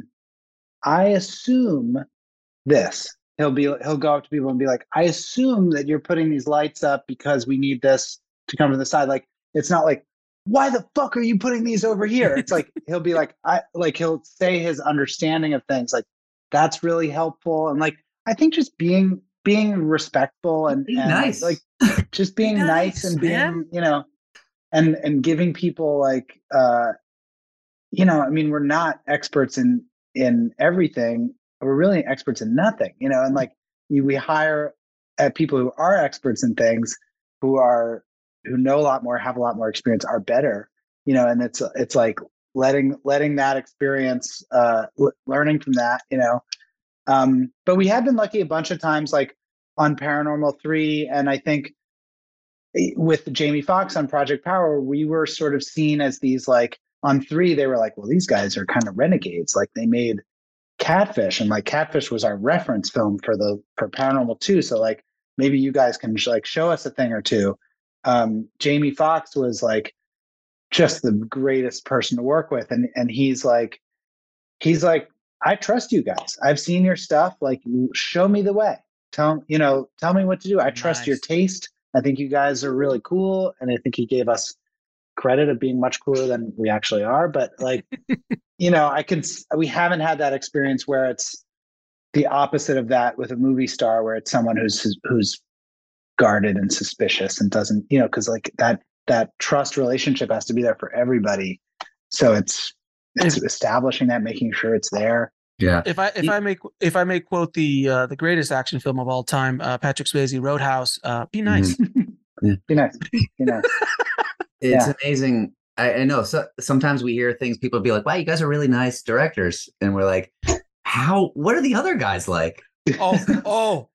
"I assume this." He'll be he'll go up to people and be like, "I assume that you're putting these lights up because we need this to come from the side." Like it's not like, "Why the fuck are you putting these over here?" It's like he'll be like, "I like." He'll say his understanding of things. Like that's really helpful. And like I think just being being respectful and, Be and nice. like just being Be nice, nice, and being man. you know, and and giving people like uh, you know, I mean, we're not experts in in everything. We're really experts in nothing, you know, and like you, we hire at people who are experts in things, who are who know a lot more, have a lot more experience, are better, you know, and it's it's like letting letting that experience, uh, l- learning from that, you know. Um, but we have been lucky a bunch of times, like on Paranormal three, and I think eh, with Jamie Foxx on Project Power, we were sort of seen as these like on three, they were like, well, these guys are kind of renegades. Like they made Catfish, and like Catfish was our reference film for the for Paranormal two. So like maybe you guys can sh- like show us a thing or two. Um, Jamie Foxx was like just the greatest person to work with, and and he's like he's like I trust you guys. I've seen your stuff. Like show me the way. Tell you know tell me what to do. I trust your Nice. taste. I think you guys are really cool, and I think he gave us credit of being much cooler than we actually are. But like, you know, I can, s- we haven't had that experience where it's the opposite of that with a movie star, where it's someone who's, who's guarded and suspicious and doesn't, you know, cause like that, that trust relationship has to be there for everybody. So it's, it's establishing that, making sure it's there. Yeah. if I if I may if I may quote the uh, the greatest action film of all time, uh, Patrick Swayze, Roadhouse, uh, be nice. Be nice, be nice. It's Yeah. amazing. I, I know. So sometimes we hear things, people be like, wow, you guys are really nice directors. And we're like, how, what are the other guys like? Oh,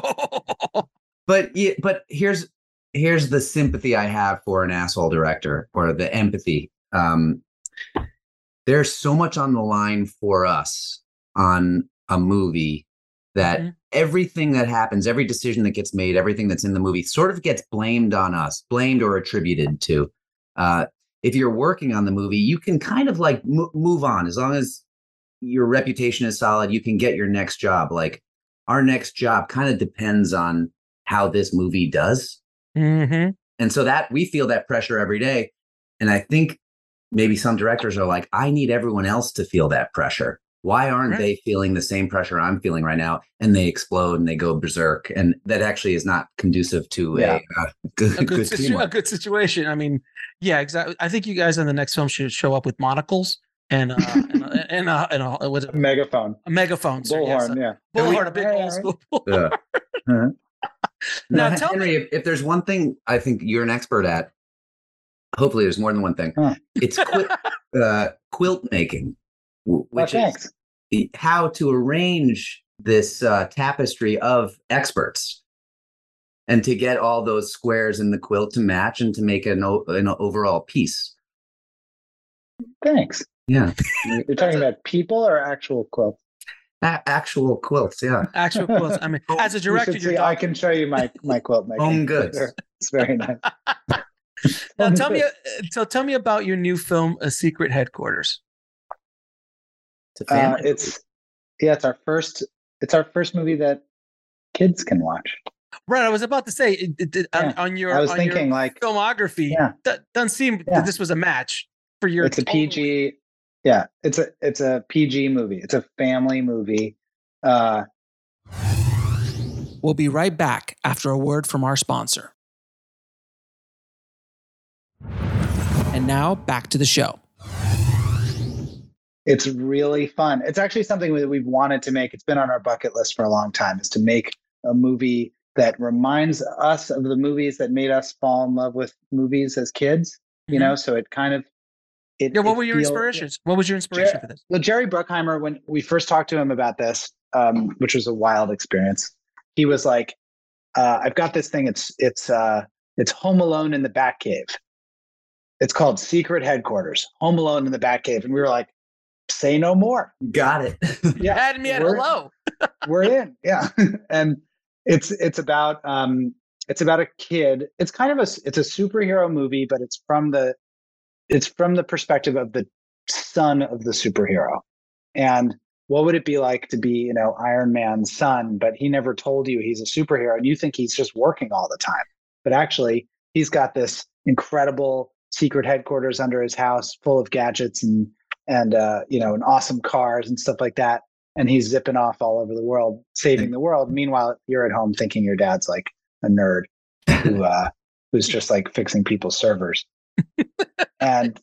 oh. But yeah, but here's here's the sympathy I have for an asshole director, or the empathy. Um, there's so much on the line for us on a movie that Mhm. everything that happens, every decision that gets made, everything that's in the movie sort of gets blamed on us, blamed or attributed to. Uh, if you're working on the movie, you can kind of like mo- move on as long as your reputation is solid. You can get your next job. Like our next job kind of depends on how this movie does. Mm-hmm. And so that we feel that pressure every day. And I think maybe some directors are like, I need everyone else to feel that pressure. Why aren't Right. they feeling the same pressure I'm feeling right now? And they explode and they go berserk. And that actually is not conducive to Yeah. a, uh, good, A good, good situ- a teamwork. good situation. I mean, yeah, exactly. I think you guys in the next film should show up with monocles and uh, and a, and a, and a, what is it? Megaphone, a megaphone. Sir, yes, bullhorn, a yeah. bullhorn, a big Hey, old hey. school. Yeah. Uh-huh. Now, Now, tell Henry, me- if, if there's one thing I think you're an expert at, hopefully there's more than one thing. Huh. It's quilt, uh, quilt making, w- Oh, which is thanks. the- how to arrange this uh, tapestry of experts and to get all those squares in the quilt to match and to make an, o- an overall piece. Thanks. Yeah. You're talking about people or actual quilts? A- actual quilts. Yeah. Actual quilts. I mean, as a You director, should you're see, I talking. can show you my my quilt making. Home goods. It's very nice. Now, Home tell me. goods. uh, So, tell me about your new film, A Secret Headquarters. It's a Uh, family it's yeah, it's our first. It's our first movie that kids can watch. Right. I was about to say it, it, it- on, Yeah. on your I was on thinking your like, filmography. Yeah. That doesn't seem Yeah. that this was a match. for your. It's a total- P G. Yeah, it's a it's a P G movie. It's a family movie. Uh, We'll be right back after a word from our sponsor. And now back to the show. It's really fun. It's actually something that we've wanted to make. It's been on our bucket list for a long time, is to make a movie that reminds us of the movies that made us fall in love with movies as kids. You know, so it kind of it. Yeah, what it were your feel- inspirations? What was your inspiration Jer- for this? Well, Jerry Bruckheimer, when we first talked to him about this, um, which was a wild experience, he was like, uh, "I've got this thing. It's it's uh, it's Home Alone in the Batcave. It's called Secret Headquarters. Home Alone in the Batcave." And we were like, "Say no more." Got it. You had me at we're- hello. We're in, yeah. And it's it's about um, it's about a kid. It's kind of a it's a superhero movie, but it's from the it's from the perspective of the son of the superhero. And what would it be like to be, you know, Iron Man's son, but he never told you he's a superhero, and you think he's just working all the time, but actually he's got this incredible secret headquarters under his house, full of gadgets and and uh, you know, and awesome cars and stuff like that. And he's zipping off all over the world, saving the world. Meanwhile, you're at home thinking your dad's like a nerd who uh, who's just like fixing people's servers. And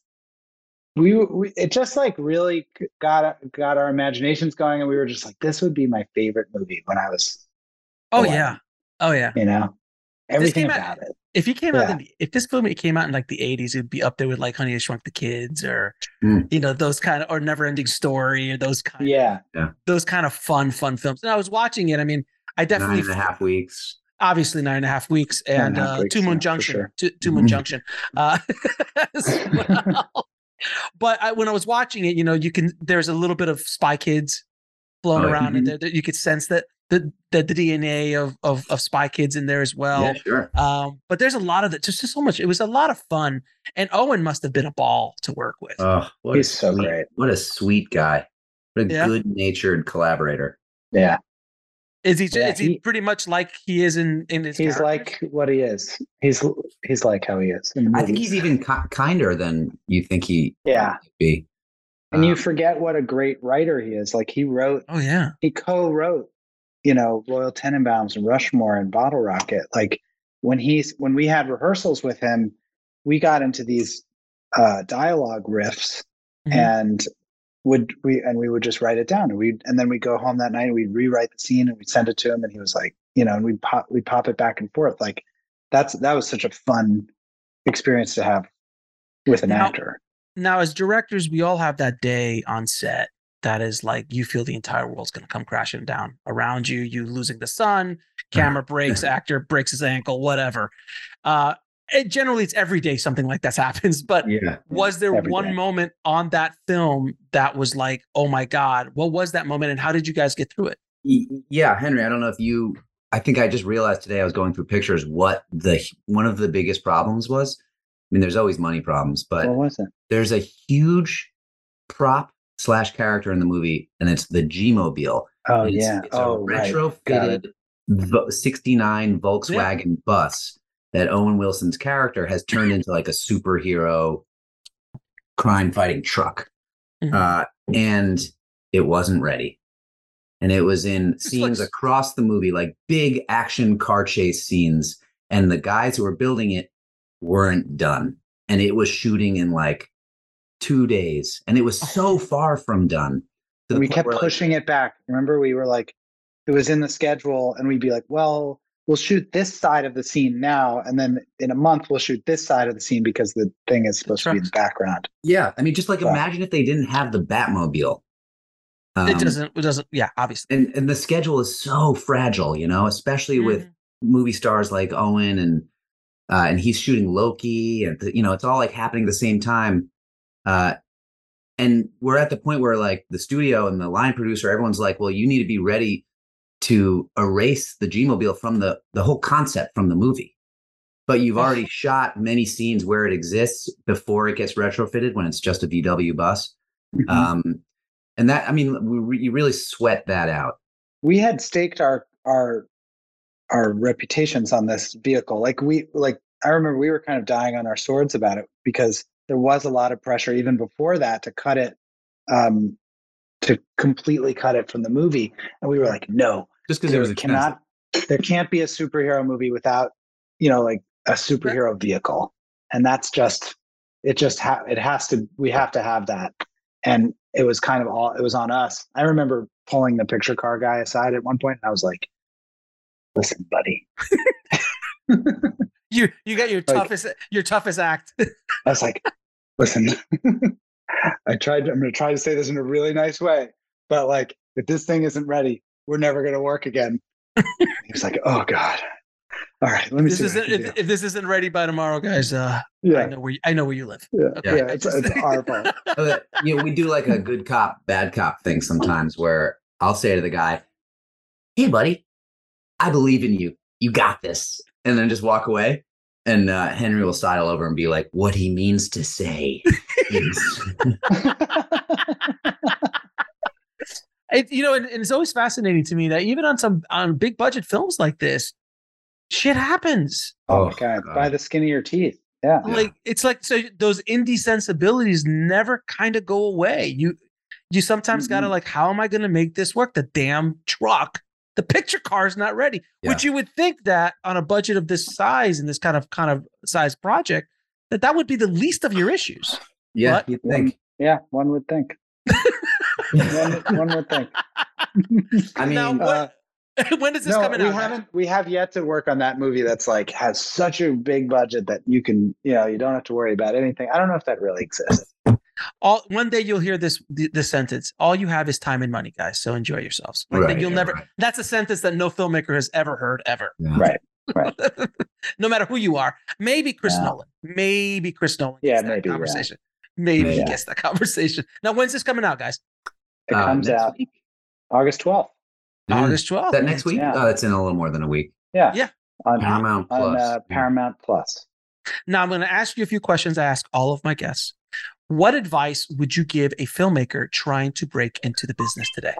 we, we it just like really got got our imaginations going, and we were just like, this would be my favorite movie when I was Oh eleven, yeah. Oh yeah. you know, everything came out- about it. If he came out, Yeah. in the, if this movie came out in like the eighties, it'd be up there with like Honey I Shrunk the Kids, or Mm. you know, those kind of, or Never Ending Story, or those kind. Yeah, Those kind of fun, fun films. And I was watching it. I mean, I Nine definitely and a half weeks. obviously nine and a half weeks Nine and and a half uh, weeks, Two Moon yeah, for Junction, sure. Two, Two Moon Mhm. Junction. Uh, as well. But I, when I was watching it, you know, you can, there's a little bit of Spy Kids flown Oh, yeah. around in there. That you could sense that the, the the D N A of, of of Spy Kids in there as well. yeah, sure. Um, but there's a lot of that, just, just so much. It was a lot of fun, and Owen must have been a ball to work with. Oh, what He's a so sweet, great. What a sweet guy. What a Yeah. good-natured collaborator. yeah. is he? ju- yeah, is he, he- pretty much like he is in in his? He's characters? like what he is. He's he's like how he is. In the I think movies. he's even ki- kinder than you think he Yeah. might be. And you Uh, forget what a great writer he is. Like he wrote, Oh yeah. he co-wrote, you know, Royal Tenenbaums and Rushmore and Bottle Rocket. Like when he's when we had rehearsals with him, we got into these uh, dialogue riffs, Mhm. and would we and we would just write it down, and we and then we'd go home that night and we'd rewrite the scene and we'd send it to him, and he was like, you know, and we'd pop we'd pop it back and forth. Like that's that was such a fun experience to have with an Now- actor. Now, as directors, we all have that day on set that is like you feel the entire world's going to come crashing down around you. You losing the sun, camera breaks, actor breaks his ankle, whatever. Uh, it, generally, it's every day something like that happens. But yeah. was there every one day. moment on that film that was like, oh my God, what was that moment, and how did you guys get through it? Y- Yeah, Henry, I don't know if you, I think I just realized today I was going through pictures what the, one of the biggest problems was. I mean, there's always money problems, but What was it? there's a huge prop slash character in the movie, and it's the G-Mobile. Oh It's, yeah. it's oh a right. Got retrofitted it. Vo- sixty-nine Volkswagen bus that Owen Wilson's character has turned into like a superhero crime fighting truck. Mhm. Uh, and it wasn't ready. And it was in scenes looks- across the movie, like big action car chase scenes. And the guys who were building it weren't done. And it was shooting in like two days. And it was so far from done. to the We point kept where, like, pushing it back. Remember, we were like, it was in the schedule, and we'd be like, well, we'll shoot this side of the scene now, and then in a month we'll shoot this side of the scene because the thing is supposed to be in the background. yeah. I mean, just like Wow. imagine if they didn't have the Batmobile. Um, it doesn't. It doesn't. Yeah, obviously. and and the schedule is so fragile, you know, especially with Mhm. movie stars like Owen, and uh, and he's shooting Loki, and you know, it's all like happening at the same time. Uh, and we're at the point where like the studio and the line producer, everyone's like, well, you need to be ready to erase the G-Mobile from the the whole concept from the movie. But you've Ugh. already shot many scenes where it exists before it gets retrofitted when it's just a V W bus. Mhm. Um, and that, I mean, we, re- you really sweat that out. We had staked our our our reputations on this vehicle. Like we like I remember we were kind of dying on our swords about it because there was a lot of pressure even before that to cut it, um, to completely cut it from the movie. And we were like, no, Just because it there was expensive. cannot, there can't be a superhero movie without, you know, like a superhero vehicle. And that's just, it just, ha- it has to, we have to have that. And it was kind of all, it was on us. I remember pulling the picture car guy aside at one point, and I was like, listen, buddy. You you got your Like- toughest your toughest act. I was like, listen, I tried, I'm going to try to say this in a really nice way, but like, if this thing isn't ready, we're never going to work again. He was like, oh God. All right, let me This see. what I isn't can if, do. if this isn't ready by tomorrow, guys. Uh, I Yeah, know where you, I know where you live. yeah, Okay, yeah. I It's, just- it's our fault. Uh, you know, we do like a good cop, bad cop thing sometimes where I'll say to the guy, hey, buddy, I believe in you. You got this. And then just walk away. And uh, Henry will sidle over and be like, what he means to say is. It, you know, and, and it's always fascinating to me that even on some on big budget films like this, shit happens. Oh my God, by the skin of your teeth. Yeah. Yeah. Like it's like so those indie sensibilities never kind of go away. You you sometimes gotta Mhm. like, how am I gonna make this work? The damn truck, the picture car is not ready. Which you would think that on a budget of this size and this kind of kind of size project, that that would be the least of your issues. Yeah, What? you think. Yeah, one would think. One, one would think. I mean, now, uh, what, when is this no, coming we out? haven't. We have yet to work on that movie that's like has such a big budget that you can, you know, you don't have to worry about anything. I don't know if that really exists. All one day you'll hear this this sentence. All you have is time and money, guys. So enjoy yourselves. Like Right, you'll yeah, never. right. That's a sentence that no filmmaker has ever heard ever. yeah. Right. No matter who you are. Maybe Chris Yeah. Nolan. Maybe Chris Nolan. Yeah, gets that maybe, yeah. conversation. Maybe he Yeah. gets that conversation. Now, when's this coming out, guys? It Uh, comes next out week? August twelfth. Mm. August Is twelfth. that next week? Yeah. Oh, that's in a little more than a week. Yeah. Yeah. On Paramount on Plus. uh, Yeah. Paramount Plus. Now I'm going to ask you a few questions. I ask all of my guests. What advice would you give a filmmaker trying to break into the business today?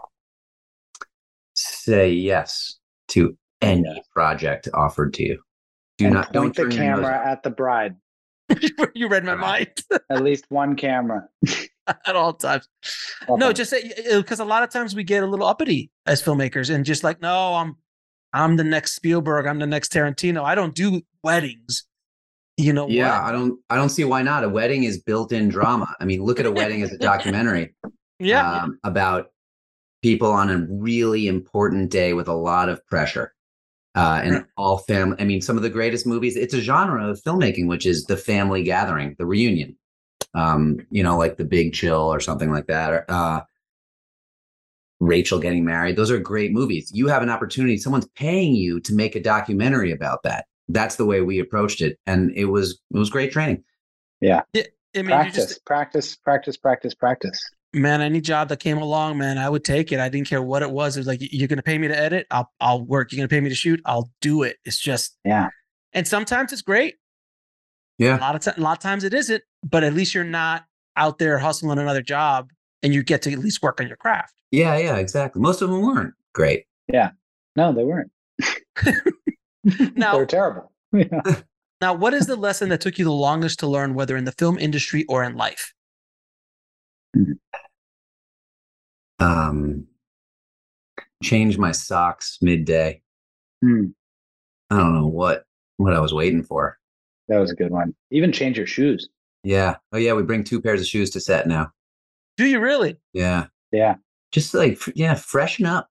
Say yes to any Yeah. project offered to you. Do And not don't point the turn your nose camera up. at the bride. You read my mind At least one camera. at all times. No, just say because a lot of times we get a little uppity as filmmakers and just like, no, I'm I'm the next Spielberg, I'm the next Tarantino. I don't do weddings. You know Yeah, what? I don't I don't see why not. A wedding is built-in drama. I mean, look at a wedding as a documentary Yeah. um, about people on a really important day with a lot of pressure. Uh, and Right. all family. I mean, some of the greatest movies. It's a genre of filmmaking, which is the family gathering, the reunion. Um, you know, like The Big Chill or something like that. Or, uh, Rachel getting married. Those are great movies. You have an opportunity. Someone's paying you to make a documentary about that. That's the way we approached it, and it was it was great training. I mean, you practice, just practice, practice, practice, practice. man, any job that came along, man, I would take it. I didn't care what it was. It was like, you're going to pay me to edit, I'll I'll work. You're going to pay me to shoot, I'll do it. It's just, Yeah. and sometimes it's great. A Yeah, lot of time, a lot of times it isn't. But at least you're not out there hustling another job, and you get to at least work on your craft. yeah, yeah, exactly. Most of them weren't great. No, they weren't. Now, they were terrible. Yeah. now, what is the lesson that took you the longest to learn, whether in the film industry or in life? Um, change my socks midday. Hmm, I don't know what what I was waiting for. that was a good one. Even change your shoes. Yeah. Oh yeah, we bring two pairs of shoes to set now. Do you really? Yeah. Yeah. Just like f- yeah, freshen up.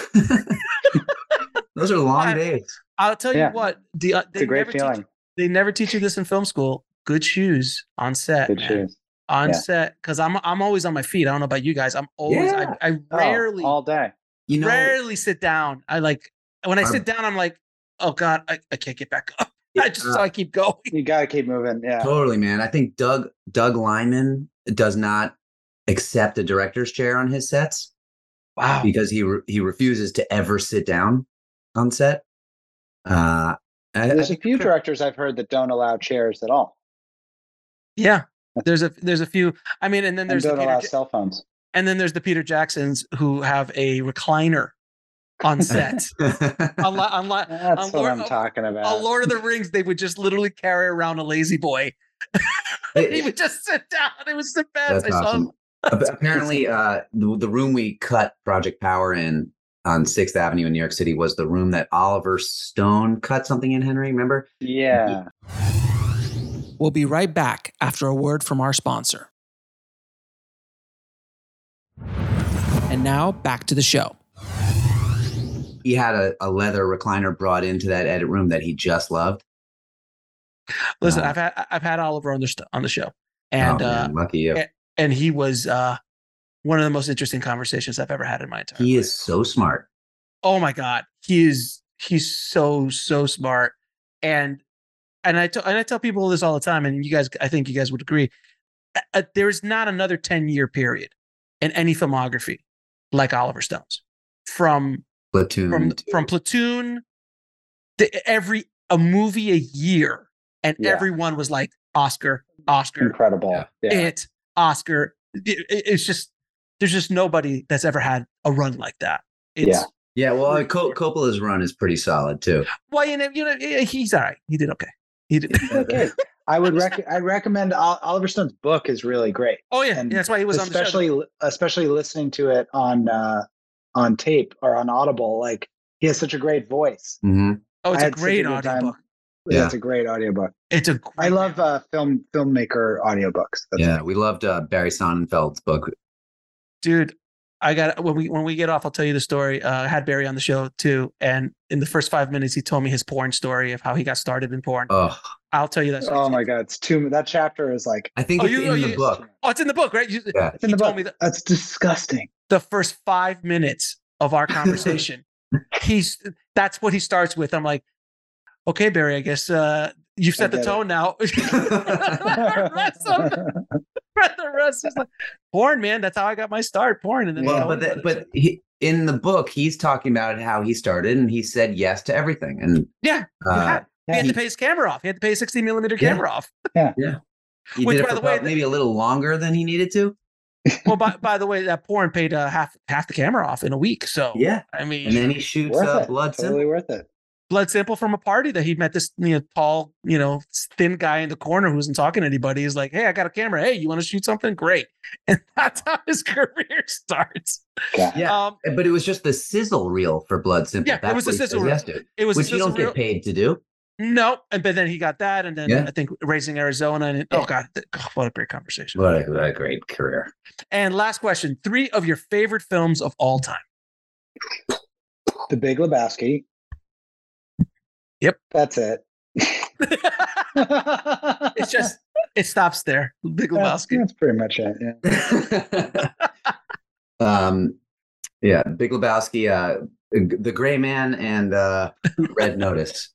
Those are long I- days. I'll tell Yeah. you what. The, uh, It's they a great never teach- feeling. they never teach you this in film school. Good shoes on set. Good man. shoes. On Yeah. set, because I'm I'm always on my feet. I don't know about you guys. I'm always Yeah. I, I Oh, rarely all day. You know, rarely sit down. I like when I Our- sit down, I'm like, oh God, I, I can't get back up. I just Uh, so I keep going. You got to keep moving. Yeah. totally, man. I think Doug Doug Lyman does not accept a director's chair on his sets Wow. because he re- he refuses to ever sit down on set. Uh, I- I There's a think- few directors I've heard that don't allow chairs at all Yeah. There's a there's a few. I mean, and then and there's the don't Peter, allow Ja- cell phones. and then there's the Peter Jacksons who have a recliner on set. on, Li- on, Li- That's on what Lord, I'm talking about. on Lord of the Rings, they would just literally carry around a lazy boy. he would just sit down. It was the best. That's I saw awesome. him. Apparently, uh, the, the room we cut Project Power in on Sixth Avenue in New York City was the room that Oliver Stone cut something in, Henry, remember? Yeah. We'll be right back after a word from our sponsor. And now back to the show. He had a, a leather recliner brought into that edit room that he just loved. Listen, Uh, I've had I've had Oliver on the st- on the show, and oh, uh, man, lucky you. and, and he was uh, one of the most interesting conversations I've ever had in my entire He life. is so smart. Oh my god, he is he's so so smart, and and I t- and I tell people this all the time, and you guys, I think you guys would agree. Uh, there is not another ten year period in any filmography like Oliver Stone's. From Platoon. from too. from Platoon, the, every a movie a year, and Yeah. everyone was like Oscar, Oscar, Incredible. Yeah. Yeah. it, Oscar. It- it- it's just there's just nobody that's ever had a run like that. It's, Yeah. Yeah, well, Co- Coppola's run is pretty solid too. Well, you know, you know, he's all right. He did okay. He did. Okay. I would rec- I recommend Ol- Oliver Stone's book is really great. Oh yeah, And yeah, that's why he was on the show. especially especially listening to it on uh, on tape or on Audible. Like he has such a great voice. hmm Oh, it's I a had such great a good time. audiobook. Yeah. It's a great audiobook. It's a. Great I love uh, film filmmaker audiobooks. That's Yeah, we loved uh, Barry Sonnenfeld's book. dude. I got when we when we get off, I'll tell you the story. Uh, I had Barry on the show too, and in the first five minutes, he told me his porn story of how he got started in porn. Oh, I'll tell you that. Story. Oh my god, it's too. That chapter is like I think Oh, it's you- in oh, the you- book. Oh, it's in the book, right? You, Yeah. it's in he the told book. me that That's disgusting. the first five minutes of our conversation, he's that's what he starts with. I'm like, okay, Barry, I guess uh, you've set the get it. tone now. the rest of the rest is like porn, man. That's how I got my start, porn. And then Well, tell but me the, about but it. he, in the book, he's talking about how he started, and he said yes to everything. And yeah, you uh, had- he had he- to pay his camera off. He had to pay his sixteen millimeter Yeah. camera off. he Which, did it by for the way, about maybe a little longer than he needed to. Well, by, by the way, that porn paid uh, half half the camera off in a week. So Yeah, I mean, and then he shoots Worth uh, it. Blood Totally Simple. worth it. blood sample from a party that he met this you know tall you know thin guy in the corner who wasn't talking to anybody. He's like, hey, I got a camera. Hey, you want to shoot something? Great. And that's how his career starts. God. Yeah, Um, but it was just the sizzle reel for Blood Simple. Yeah, it That's was what the he sizzle says reel. yes to, it was which a you don't sizzle reel. get paid to do. No, and but then he got that, and then Yeah. I think Raising Arizona, and oh Yeah. god, th- oh, what a great conversation. What a, what a great career. And last question: three of your favorite films of all time. The Big Lebowski. Yep. That's it. It's just it stops there. Big that's, Lebowski. that's pretty much it. Yeah. um, yeah, Big Lebowski, uh, The Gray Man, and uh, Red Notice.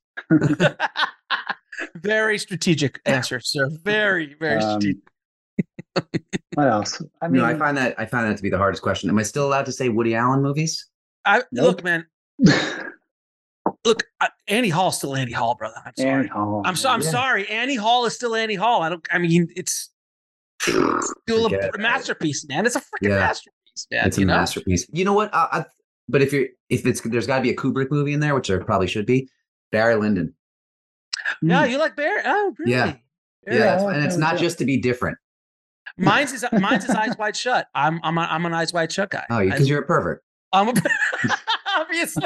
Very strategic answer, sir. Very, very Um, strategic. What else? I mean, no, I find that I find that to be the hardest question. Am I still allowed to say Woody Allen movies? I nope. look, man. Look, I, Annie Hall's still Annie Hall, brother. I'm sorry. Annie Hall. I'm so I'm Yeah. sorry. Annie Hall is still Annie Hall. I don't. I mean, it's still Forget a it. masterpiece, man. It's a freaking Yeah. masterpiece, man. It's a you know? masterpiece. You know what? I, I, but if you're if it's there's got to be a Kubrick movie in there, which there probably should be. Barry Lyndon. Yeah, you like Bear? Oh, really? Yeah. Very Yeah, Yeah, that's- I and it's like not that. just to be different. Mine's is mine's is Eyes Wide Shut. I'm I'm a, I'm an Eyes Wide Shut guy. Oh, because you're a pervert. I'm a, obviously.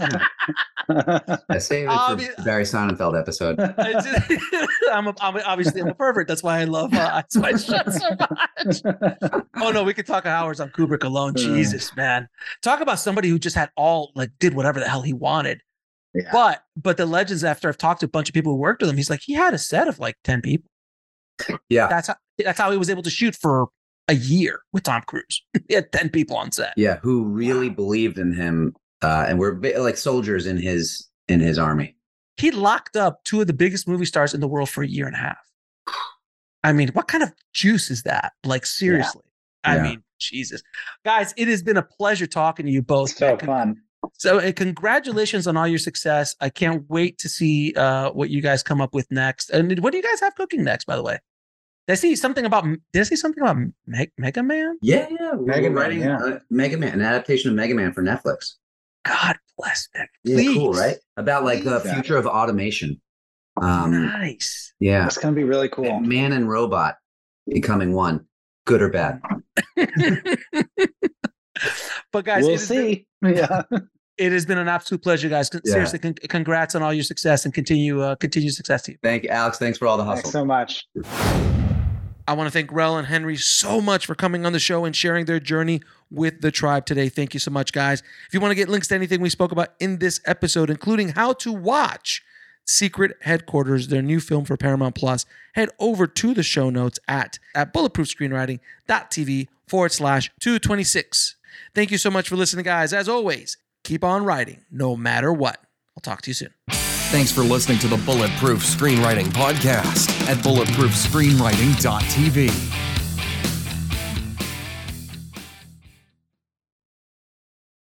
I say it Obvi- for Barry Sonnenfeld episode. It's just- I'm, a, I'm a, obviously I'm a pervert. That's why I love uh, Eyes Wide Shut so much. Oh no, we could talk hours on Kubrick alone. Uh. Jesus, man, talk about somebody who just had all like did whatever the hell he wanted. Yeah. But but the legends after I've talked to a bunch of people who worked with him, he's like he had a set of like ten people. Yeah. That's how that's how he was able to shoot for a year with Tom Cruise. He had ten people on set. Yeah, who really believed in him uh, and were bi- like soldiers in his in his army. He locked up two of the biggest movie stars in the world for a year and a half. I mean, what kind of juice is that? Like, seriously. I Yeah. mean, Jesus. Guys, it has been a pleasure talking to you both. So Con- fun. So, and congratulations on all your success. I can't wait to see uh, what you guys come up with next. And what do you guys have cooking next, by the way? Did I see something about, did I see something about Meg, Mega Man? Yeah, yeah. We're, Mega we're Man, writing yeah. uh, Mega Man, an adaptation of Mega Man for Netflix. God bless Meg. Yeah, Please. cool, right? About like the Yeah. future of automation. Um, Nice. yeah. That's going to be really cool. Man and robot becoming one, good or bad. But guys, we'll it has see. been- Yeah. It has been an absolute pleasure, guys. Con- Yeah. Seriously, con- congrats on all your success and continue uh, continue success to you. Thank you, Alex. Thanks for all the hustle. Thanks so much. I want to thank Rel and Henry so much for coming on the show and sharing their journey with the tribe today. Thank you so much, guys. If you want to get links to anything we spoke about in this episode, including how to watch Secret Headquarters, their new film for Paramount Plus, head over to the show notes at, at bulletproofscreenwriting.tv forward slash 226. Thank you so much for listening, guys. As always, keep on writing no matter what. I'll talk to you soon. Thanks for listening to the Bulletproof Screenwriting Podcast at bulletproof screenwriting dot t v.